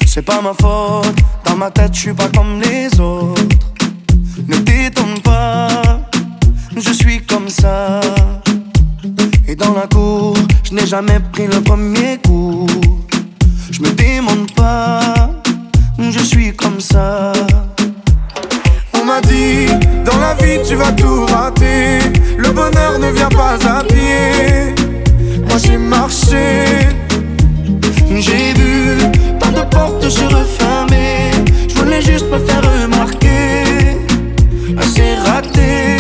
C'est pas ma faute, dans ma tête je suis pas comme les autres. Ne t'étonne pas, je suis comme ça. Et dans la cour, je n'ai jamais pris le premier coup. Je me démonte pas, je suis comme ça. On m'a dit, dans la vie tu vas tout rater. Le bonheur ne vient pas à pied. Moi j'ai marché, j'ai vu tant de portes se refermer. Je voulais juste me faire remarquer. C'est raté.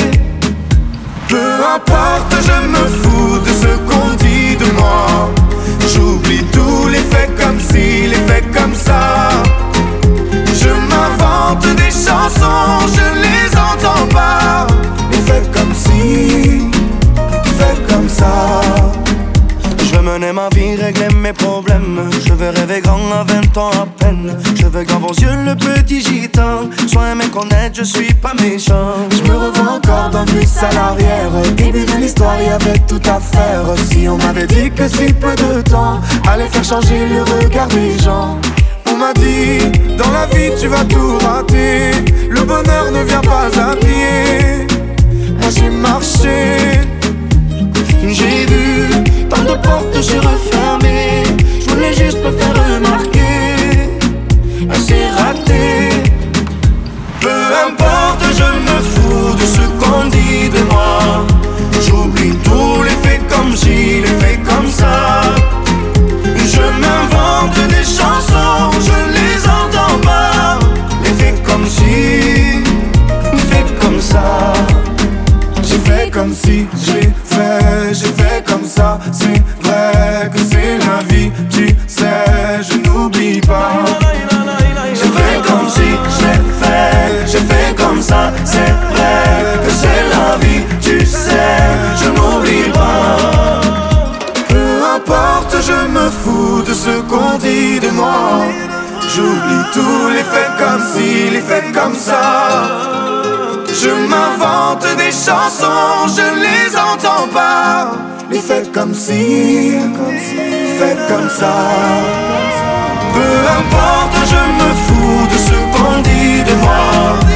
Peu importe, je me fous de ce qu'on dit de moi. J'oublie tous les faits comme si, les faits comme ça. Je m'invente des chansons, je les entends pas. Les faits comme si, faits comme ça. Je veux mener ma vie, régler mes problèmes. Je veux rêver grand à 20 ans à peine. Je veux grand vos yeux, le petit gitan. Sois aimé connaître, je suis pas méchant. Je me revois encore dans le bus à l'arrière. Début de l'histoire, y'avait tout à faire. Si on m'avait dit que si peu de temps allait faire changer le regard des gens. On m'a dit, dans la vie tu vas tout rater. Le bonheur ne vient pas à pied. Moi j'ai marché, j'ai vu tant de portes se refermer. Je voulais juste me faire remarquer. C'est raté. Peu importe, je me fous de ce qu'on dit de moi. J'oublie tous les faits comme si, les faits comme ça. Je m'invente des chansons, je les entends pas. Les faits comme si, les faits comme ça. J'ai fait comme si, j'ai fait comme ça. C'est vrai que c'est la vie, tu sais, je n'oublie pas. J'ai fait comme si, j'ai fait comme ça. C'est vrai que c'est la vie, tu sais, je n'oublie pas. Peu importe, je me fous de ce qu'on dit de moi. J'oublie tous les faits comme si, les faits comme ça. Je m'invente des chansons, je les entends pas. Les faits comme si, faits comme ça. Peu importe, je me fous de ce qu'on dit de moi.